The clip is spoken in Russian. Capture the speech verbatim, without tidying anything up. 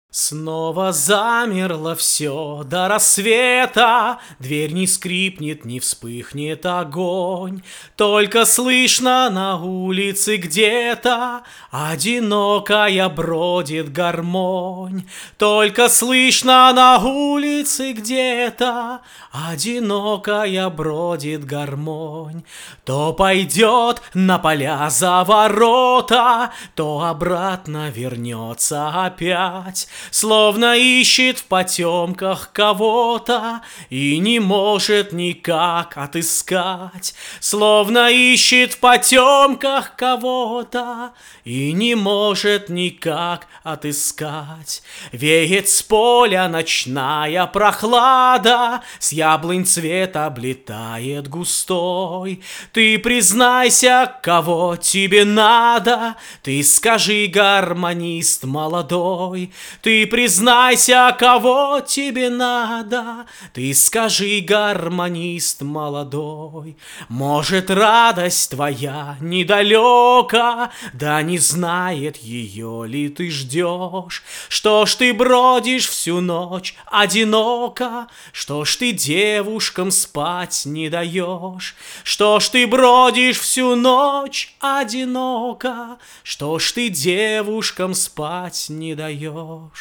Снова замерло все до рассвета, Дверь не скрипнет, не вспыхнет огонь. Только слышно на улице где-то Одинокая бродит гармонь. Только слышно на улице где-то Одинокая бродит гармонь. То пойдет на поля за ворота, То обратно вернется опять. Словно ищет в потемках кого-то И не может никак отыскать. Словно ищет в потемках кого-то И не может никак отыскать. Веет с поля ночная прохлада, С яблонь цвет облетает густой. Ты признайся, кого тебе надо, Ты скажи, гармонист молодой. Ты признайся, кого тебе надо, Ты скажи, гармонист молодой. Может, радость твоя недалека, Да не знает ее ли ты ждешь? Что ж ты бродишь всю ночь одиноко? Что ж ты девушкам спать не даешь? Что ж ты бродишь всю ночь одиноко? Что ж ты девушкам спать не даешь?